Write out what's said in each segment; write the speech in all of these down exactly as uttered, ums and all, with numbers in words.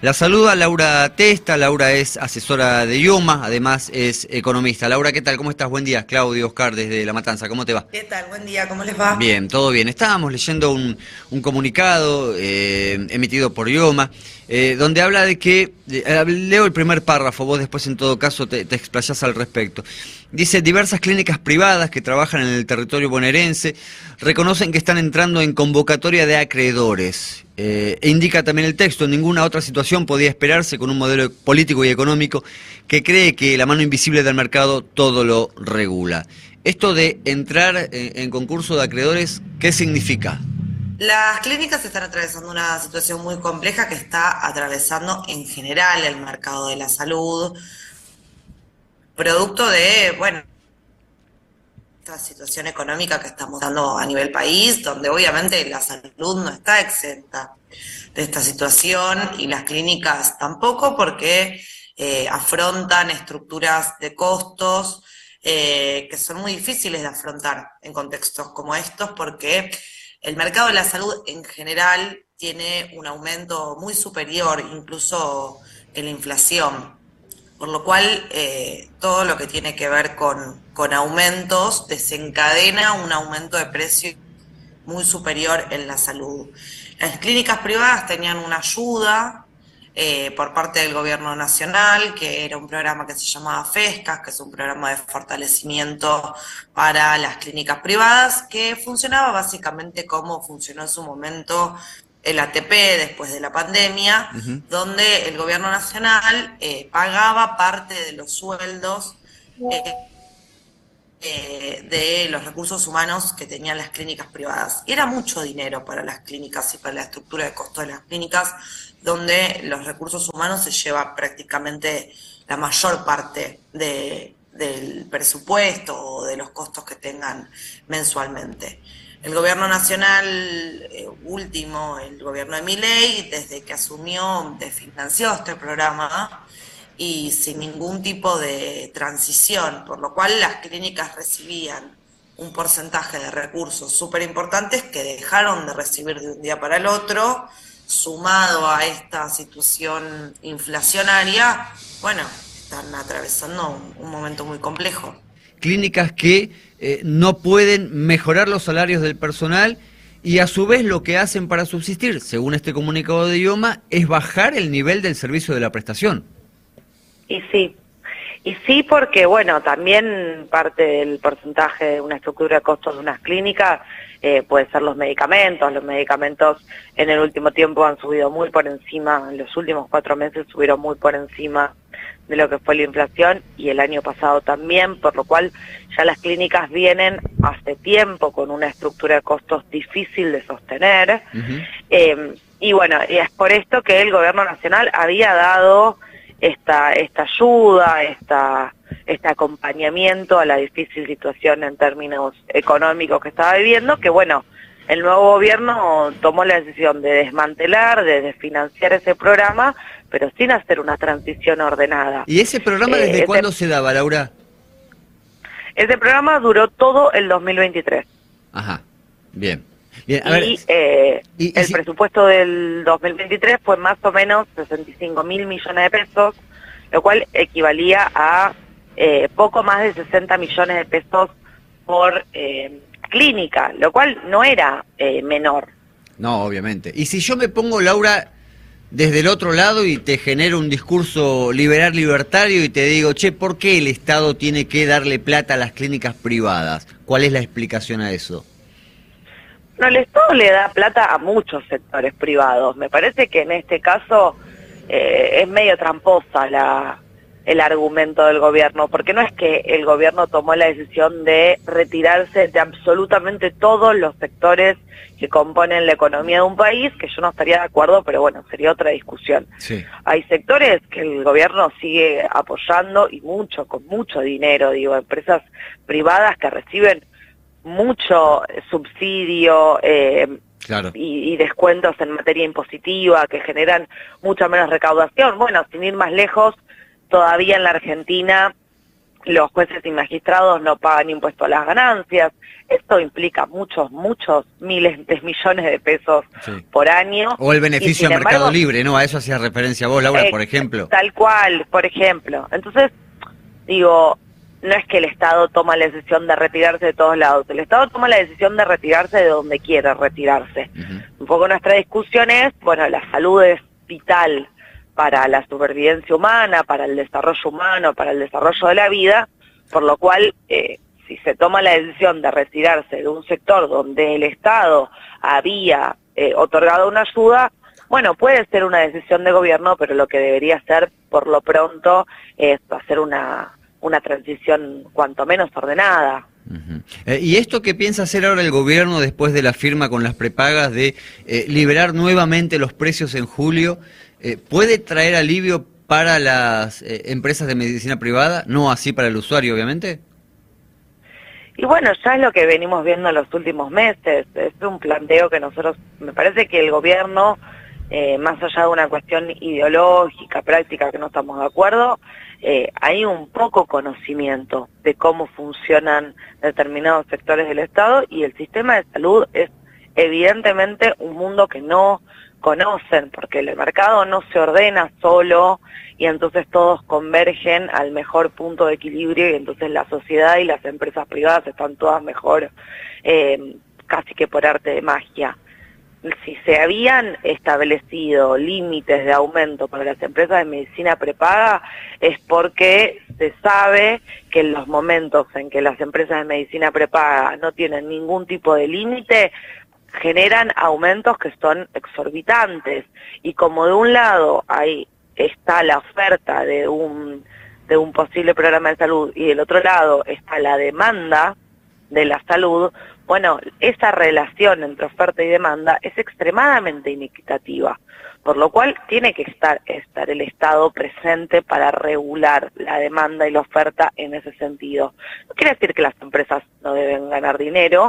La saluda Laura Testa. Laura es asesora de IOMA, además es economista. Laura, ¿qué tal? ¿Cómo estás? Buen día. Claudio, Oscar, desde La Matanza. ¿Cómo te va? ¿Qué tal? Buen día, ¿cómo les va? Bien, todo bien. Estábamos leyendo un, un comunicado eh, emitido por IOMA, eh, donde habla de que, eh, leo el primer párrafo, vos después en todo caso te, te explayás al respecto. Dice, diversas clínicas privadas que trabajan en el territorio bonaerense reconocen que están entrando en convocatoria de acreedores. Eh, e indica también el texto, ninguna otra situación podía esperarse con un modelo político y económico que cree que la mano invisible del mercado todo lo regula. Esto de entrar en, en concurso de acreedores, ¿qué significa? Las clínicas están atravesando una situación muy compleja que está atravesando en general el mercado de la salud, producto de, bueno, esta situación económica que estamos dando a nivel país, donde obviamente la salud no está exenta de esta situación y las clínicas tampoco, porque eh, afrontan estructuras de costos eh, que son muy difíciles de afrontar en contextos como estos, porque el mercado de la salud en general tiene un aumento muy superior, incluso que la inflación. Por lo cual, eh, todo lo que tiene que ver con, con aumentos desencadena un aumento de precio muy superior en la salud. Las clínicas privadas tenían una ayuda eh, por parte del gobierno nacional, que era un programa que se llamaba FESCAS, que es un programa de fortalecimiento para las clínicas privadas, que funcionaba básicamente como funcionó en su momento el A T P después de la pandemia, Uh-huh. donde el gobierno nacional eh, pagaba parte de los sueldos eh, eh, de los recursos humanos que tenían las clínicas privadas. Y era mucho dinero para las clínicas y para la estructura de costo de las clínicas, donde los recursos humanos se lleva prácticamente la mayor parte de, del presupuesto o de los costos que tengan mensualmente. El gobierno nacional eh, último, el gobierno de Milei, desde que asumió, desfinanció este programa y sin ningún tipo de transición, por lo cual las clínicas recibían un porcentaje de recursos súper importantes que dejaron de recibir de un día para el otro, sumado a esta situación inflacionaria, bueno, están atravesando un, un momento muy complejo. Clínicas que eh, no pueden mejorar los salarios del personal y a su vez lo que hacen para subsistir, según este comunicado de IOMA, es bajar el nivel del servicio de la prestación. Y sí, y sí porque, bueno, también parte del porcentaje de una estructura de costos de unas clínicas eh, puede ser los medicamentos. Los medicamentos en el último tiempo han subido muy por encima, en los últimos cuatro meses subieron muy por encima de lo que fue la inflación y el año pasado también, por lo cual ya las clínicas vienen hace tiempo con una estructura de costos difícil de sostener. Uh-huh. eh, y bueno, y es por esto que el gobierno nacional había dado esta esta ayuda, esta este acompañamiento a la difícil situación en términos económicos que estaba viviendo, que bueno, el nuevo gobierno tomó la decisión de desmantelar, de desfinanciar ese programa, pero sin hacer una transición ordenada. ¿Y ese programa desde eh, cuándo ese, se daba, Laura? Ese programa duró todo el dos mil veintitrés. Ajá, bien. Bien, a y ver, eh, y, y el si... presupuesto del dos mil veintitrés fue más o menos sesenta y cinco mil millones de pesos, lo cual equivalía a eh, poco más de sesenta millones de pesos por eh, clínica, lo cual no era eh, menor. No, obviamente. Y si yo me pongo, Laura, desde el otro lado y te genero un discurso liberal libertario y te digo, che, ¿por qué el Estado tiene que darle plata a las clínicas privadas? ¿Cuál es la explicación a eso? No, el Estado le da plata a muchos sectores privados. Me parece que en este caso eh, es medio tramposa la, el argumento del gobierno, porque no es que el gobierno tomó la decisión de retirarse de absolutamente todos los sectores que componen la economía de un país, que yo no estaría de acuerdo, pero bueno, sería otra discusión. Sí. Hay sectores que el gobierno sigue apoyando y mucho, con mucho dinero, digo, empresas privadas que reciben mucho subsidio eh, claro. y, y descuentos en materia impositiva que generan mucha menos recaudación. Bueno, sin ir más lejos, todavía en la Argentina los jueces y magistrados no pagan impuesto a las ganancias. Esto implica muchos, muchos miles de millones de pesos sí. por año. O el beneficio de mercado libre, ¿no? A eso hacía referencia vos, Laura, eh, por ejemplo. Tal cual, por ejemplo. Entonces, digo, no es que el Estado toma la decisión de retirarse de todos lados. El Estado toma la decisión de retirarse de donde quiere retirarse. Uh-huh. Un poco nuestra discusión es, bueno, la salud es vital para la supervivencia humana, para el desarrollo humano, para el desarrollo de la vida, por lo cual, eh, si se toma la decisión de retirarse de un sector donde el Estado había eh, otorgado una ayuda, bueno, puede ser una decisión de gobierno, pero lo que debería ser, por lo pronto, es hacer una, una transición cuanto menos ordenada. Uh-huh. eh, ¿Y esto que piensa hacer ahora el gobierno después de la firma con las prepagas de eh, liberar nuevamente los precios en julio, eh, puede traer alivio para las eh, empresas de medicina privada, no así para el usuario, obviamente? Y bueno, ya es lo que venimos viendo en los últimos meses. Es un planteo que nosotros, me parece que el gobierno, eh, más allá de una cuestión ideológica, práctica, que no estamos de acuerdo, eh, hay un poco conocimiento de cómo funcionan determinados sectores del Estado, y el sistema de salud es evidentemente un mundo que no conocen, porque el mercado no se ordena solo y entonces todos convergen al mejor punto de equilibrio, y entonces la sociedad y las empresas privadas están todas mejor, eh, casi que por arte de magia. Si se habían establecido límites de aumento para las empresas de medicina prepaga, es porque se sabe que en los momentos en que las empresas de medicina prepaga no tienen ningún tipo de límite, generan aumentos que son exorbitantes. Y como de un lado ahí está la oferta de un, de un posible programa de salud y del otro lado está la demanda de la salud, bueno, esa relación entre oferta y demanda es extremadamente inequitativa, por lo cual tiene que estar, estar el Estado presente para regular la demanda y la oferta en ese sentido. No quiere decir que las empresas no deben ganar dinero,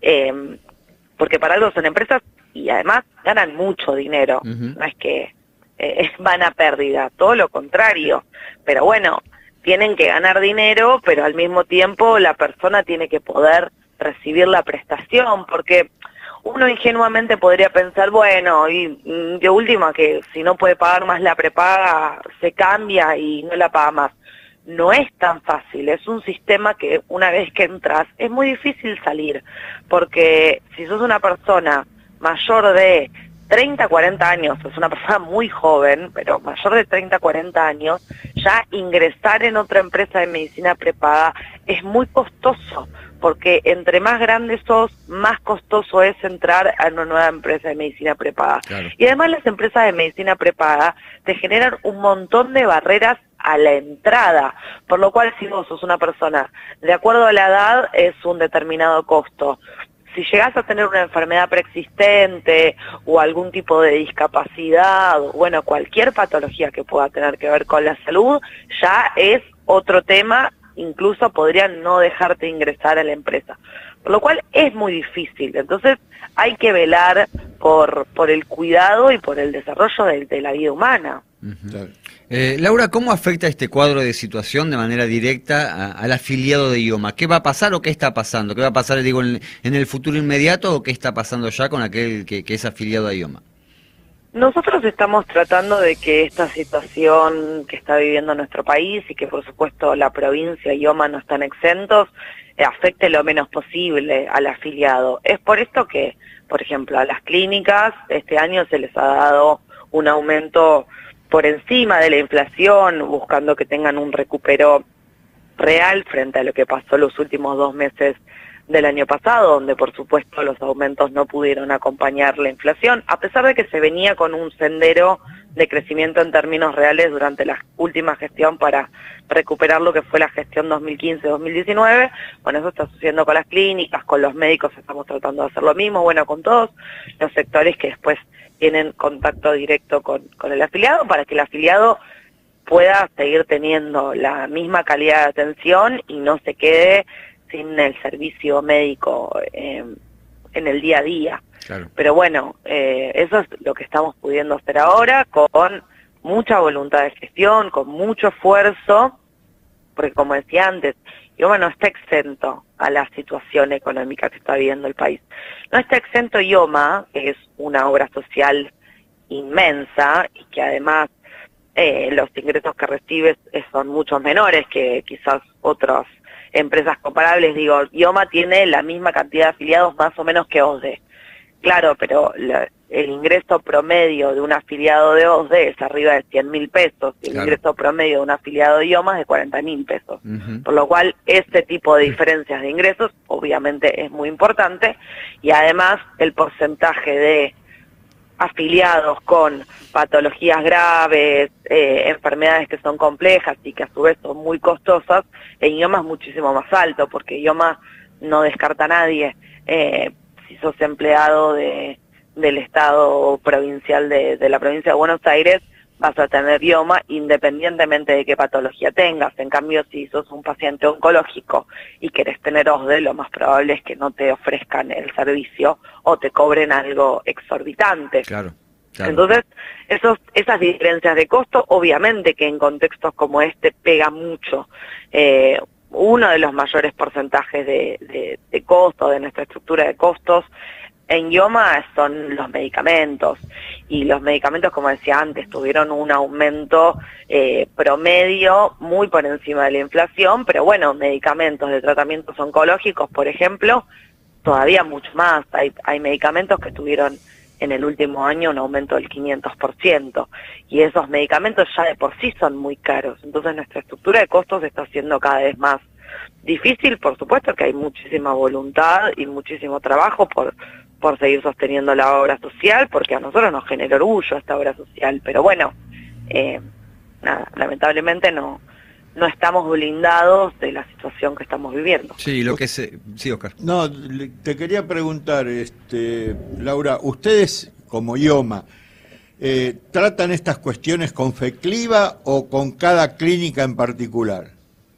eh, porque para algo son empresas y además ganan mucho dinero, uh-huh. no es que eh, van a pérdida, todo lo contrario, pero bueno, tienen que ganar dinero, pero al mismo tiempo la persona tiene que poder recibir la prestación, porque uno ingenuamente podría pensar, bueno, y de última que si no puede pagar más la prepaga, se cambia y no la paga más. No es tan fácil, es un sistema que una vez que entras es muy difícil salir, porque si sos una persona mayor de treinta, cuarenta años, es una persona muy joven, pero mayor de treinta, cuarenta años, ya ingresar en otra empresa de medicina prepaga es muy costoso, porque entre más grande sos, más costoso es entrar a una nueva empresa de medicina prepaga. Claro. Y además las empresas de medicina prepaga te generan un montón de barreras a la entrada, por lo cual si vos sos una persona, de acuerdo a la edad, es un determinado costo. Si llegás a tener una enfermedad preexistente o algún tipo de discapacidad, bueno, cualquier patología que pueda tener que ver con la salud, ya es otro tema, incluso podrían no dejarte ingresar a la empresa. Por lo cual es muy difícil, entonces hay que velar por, por el cuidado y por el desarrollo de, de la vida humana. Uh-huh. eh, Laura, ¿cómo afecta este cuadro de situación de manera directa a, al afiliado de IOMA? ¿Qué va a pasar o qué está pasando? ¿Qué va a pasar, digo, en, en el futuro inmediato o qué está pasando ya con aquel que, que es afiliado a IOMA? Nosotros estamos tratando de que esta situación que está viviendo nuestro país y que por supuesto la provincia y IOMA no están exentos, eh, afecte lo menos posible al afiliado. Es por esto que, por ejemplo, a las clínicas este año se les ha dado un aumento por encima de la inflación, buscando que tengan un recupero real frente a lo que pasó los últimos dos meses del año pasado, donde por supuesto los aumentos no pudieron acompañar la inflación, a pesar de que se venía con un sendero de crecimiento en términos reales durante la última gestión para recuperar lo que fue la gestión dos mil quince dos mil diecinueve. Bueno, eso está sucediendo con las clínicas, con los médicos estamos tratando de hacer lo mismo, bueno, con todos los sectores que después tienen contacto directo con, con el afiliado, para que el afiliado pueda seguir teniendo la misma calidad de atención y no se quede sin el servicio médico eh, en el día a día. Claro. Pero bueno, eh, eso es lo que estamos pudiendo hacer ahora, con mucha voluntad de gestión, con mucho esfuerzo, porque como decía antes, IOMA no está exento a la situación económica que está viviendo el país. No está exento IOMA, que es una obra social inmensa y que además eh, los ingresos que recibe son mucho menores que quizás otras empresas comparables. Digo, IOMA tiene la misma cantidad de afiliados más o menos que OSDE. Claro, pero la, el ingreso promedio de un afiliado de OSDE es arriba de cien mil pesos y el Claro. ingreso promedio de un afiliado de IOMA es de cuarenta mil pesos. Uh-huh. Por lo cual, este tipo de diferencias de ingresos obviamente es muy importante y además el porcentaje de afiliados con patologías graves, eh, enfermedades que son complejas y que a su vez son muy costosas, en IOMA es muchísimo más alto, porque IOMA no descarta a nadie. Eh, si sos empleado de, del Estado provincial de, de la provincia de Buenos Aires, vas a tener IOMA independientemente de qué patología tengas. En cambio, si sos un paciente oncológico y querés tener OSDE, lo más probable es que no te ofrezcan el servicio o te cobren algo exorbitante. Claro, claro. Entonces, esos, esas diferencias de costo, obviamente que en contextos como este pega mucho. Eh, uno de los mayores porcentajes de, de, de costo, de nuestra estructura de costos, en IOMA son los medicamentos, y los medicamentos, como decía antes, tuvieron un aumento eh, promedio muy por encima de la inflación, pero bueno, medicamentos de tratamientos oncológicos, por ejemplo, todavía mucho más. Hay, hay medicamentos que tuvieron en el último año un aumento del quinientos por ciento, y esos medicamentos ya de por sí son muy caros. Entonces nuestra estructura de costos está siendo cada vez más difícil. Por supuesto que hay muchísima voluntad y muchísimo trabajo por por seguir sosteniendo la obra social, porque a nosotros nos genera orgullo esta obra social, pero bueno, eh, nada, lamentablemente no no estamos blindados de la situación que estamos viviendo. Sí, lo que se... Sí, Oscar. No, le- te quería preguntar, este, Laura, ustedes como IOMA, eh, ¿tratan estas cuestiones con FECLIVA o con cada clínica en particular?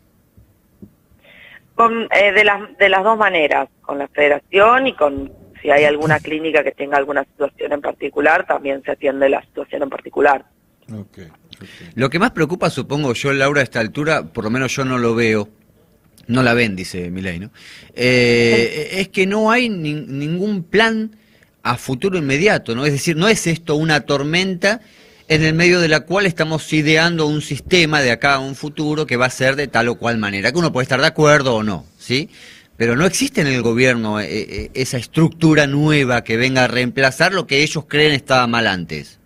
Con, eh, de las de las dos maneras, con la federación y con, si hay alguna clínica que tenga alguna situación en particular, también se atiende la situación en particular. Okay, okay. Lo que más preocupa, supongo yo, Laura, a esta altura, por lo menos yo no lo veo, no la ven, dice Milei, ¿no? Eh, es que no hay ni, ningún plan a futuro inmediato, ¿no? Es decir, no es esto una tormenta en el medio de la cual estamos ideando un sistema de acá a un futuro que va a ser de tal o cual manera, que uno puede estar de acuerdo o no, ¿sí? Pero no existe en el gobierno eh, eh, esa estructura nueva que venga a reemplazar lo que ellos creen estaba mal antes.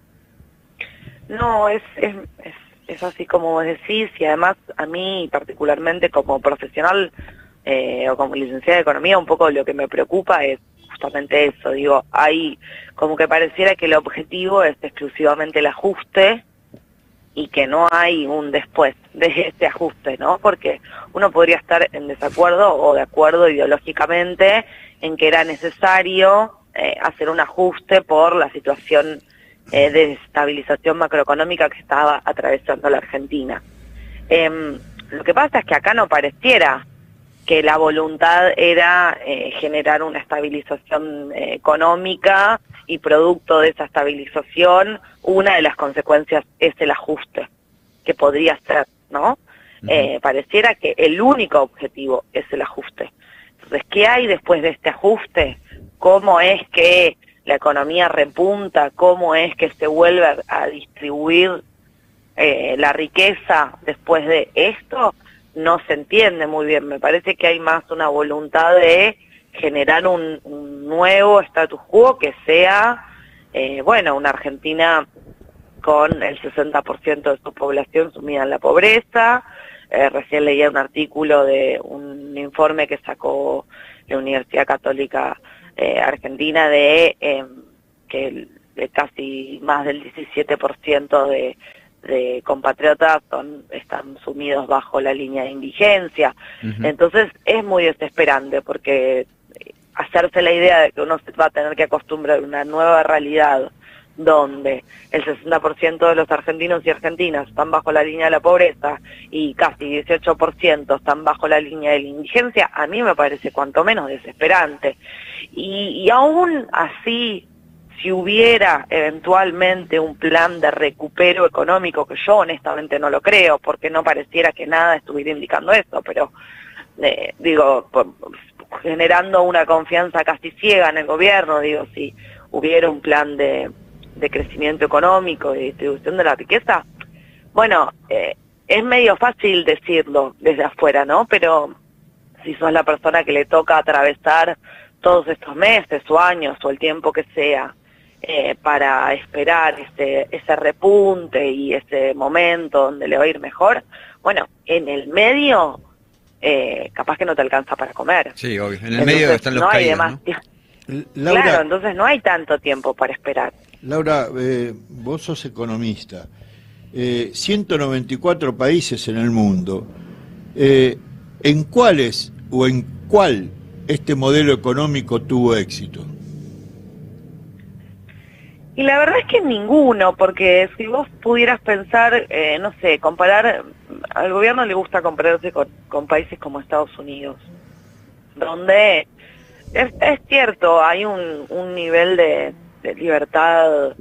No, es, es, es, es así como vos decís, y además a mí particularmente como profesional eh, o como licenciada de Economía, un poco lo que me preocupa es justamente eso. Digo, hay como que pareciera que el objetivo es exclusivamente el ajuste y que no hay un después de ese ajuste, ¿no? Porque uno podría estar en desacuerdo o de acuerdo ideológicamente en que era necesario eh, hacer un ajuste por la situación eh, de estabilización macroeconómica que estaba atravesando la Argentina. Eh, lo que pasa es que acá no pareciera que la voluntad era eh, generar una estabilización eh, económica, y producto de esa estabilización, una de las consecuencias es el ajuste, que podría ser, ¿no? Uh-huh. Eh, pareciera que el único objetivo es el ajuste. Entonces, ¿qué hay después de este ajuste? ¿Cómo es que la economía repunta? ¿Cómo es que se vuelve a, a distribuir eh, la riqueza después de esto? No se entiende muy bien. Me parece que hay más una voluntad de generar un, un nuevo status quo que sea, eh, bueno, una Argentina con el sesenta por ciento de su población sumida en la pobreza. Eh, recién leía un artículo de un informe que sacó la Universidad Católica eh, Argentina de eh, que de casi más del diecisiete por ciento de de compatriotas son, están sumidos bajo la línea de indigencia. Uh-huh. Entonces es muy desesperante, porque hacerse la idea de que uno se va a tener que acostumbrar a una nueva realidad donde el sesenta por ciento de los argentinos y argentinas están bajo la línea de la pobreza y casi dieciocho por ciento están bajo la línea de la indigencia, a mí me parece cuanto menos desesperante. Y, y aún así, si hubiera eventualmente un plan de recupero económico, que yo honestamente no lo creo, porque no pareciera que nada estuviera indicando eso, pero eh, digo, por, generando una confianza casi ciega en el gobierno, digo, si hubiera un plan de, de crecimiento económico y distribución de la riqueza, bueno, eh, es medio fácil decirlo desde afuera, ¿no? Pero si sos la persona que le toca atravesar todos estos meses o años o el tiempo que sea eh, para esperar ese, ese repunte y ese momento donde le va a ir mejor, bueno, en el medio eh, capaz que no te alcanza para comer. Sí, obvio. En el entonces, medio están los no hay caídos, demás, ¿no? Laura, claro, entonces no hay tanto tiempo para esperar. Laura, eh, vos sos economista. Eh, ciento noventa y cuatro países en el mundo. Eh, ¿En cuáles o en cuál este modelo económico tuvo éxito? Y la verdad es que ninguno, porque si vos pudieras pensar, eh, no sé, comparar, al gobierno le gusta compararse con, con países como Estados Unidos, donde es, es cierto, hay un, un nivel de, de libertad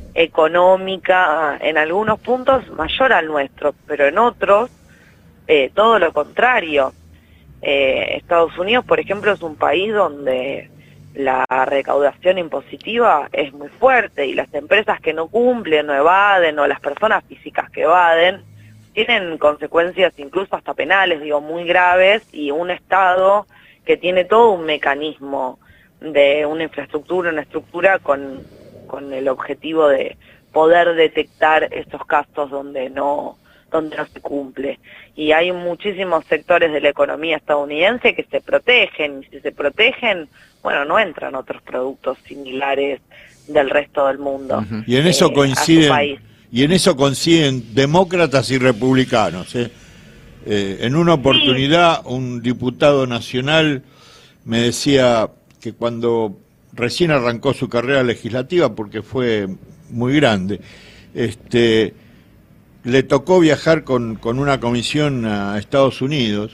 económica en algunos puntos mayor al nuestro, pero en otros eh, todo lo contrario. Eh, Estados Unidos, por ejemplo, es un país donde la recaudación impositiva es muy fuerte y las empresas que no cumplen o evaden o las personas físicas que evaden tienen consecuencias incluso hasta penales, digo, muy graves, y un Estado que tiene todo un mecanismo de una infraestructura, una estructura con, con el objetivo de poder detectar estos casos donde no donde no se cumple. Y hay muchísimos sectores de la economía estadounidense que se protegen, y si se protegen, bueno, no entran otros productos similares del resto del mundo. Uh-huh. Y en eso eh, coinciden, y en eso coinciden demócratas y republicanos. ¿eh? Eh, en una oportunidad, sí. Un diputado nacional me decía que cuando recién arrancó su carrera legislativa, porque fue muy grande, este le tocó viajar con, con una comisión a Estados Unidos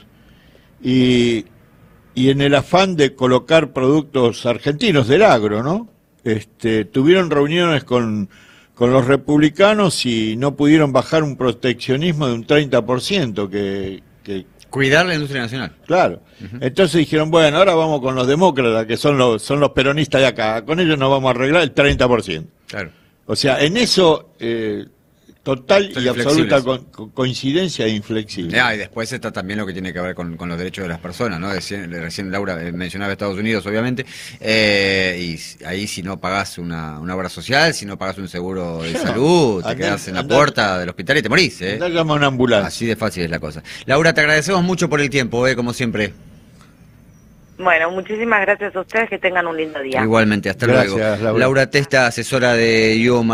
y, y en el afán de colocar productos argentinos del agro, ¿no? Este, tuvieron reuniones con, con los republicanos y no pudieron bajar un proteccionismo de un treinta por ciento que... que cuidar la industria nacional. Claro. Uh-huh. Entonces dijeron, bueno, ahora vamos con los demócratas, que son los, son los peronistas de acá. Con ellos nos vamos a arreglar el treinta por ciento. Claro. O sea, en eso... Eh, total y absoluta co co coincidencia e inflexible. Ah, y después está también lo que tiene que ver con, con los derechos de las personas, ¿no? Recién, recién Laura mencionaba Estados Unidos, obviamente, eh, y ahí si no pagás una, una obra social, si no pagás un seguro de salud, te andá, quedás en la andá, puerta del hospital y te morís, ¿eh? Andá, llama a una ambulancia. Así de fácil es la cosa. Laura, te agradecemos mucho por el tiempo, ¿eh? Como siempre. Bueno, muchísimas gracias a ustedes, que tengan un lindo día. Igualmente, hasta gracias, luego. Laura. Laura Testa, asesora de IOMA.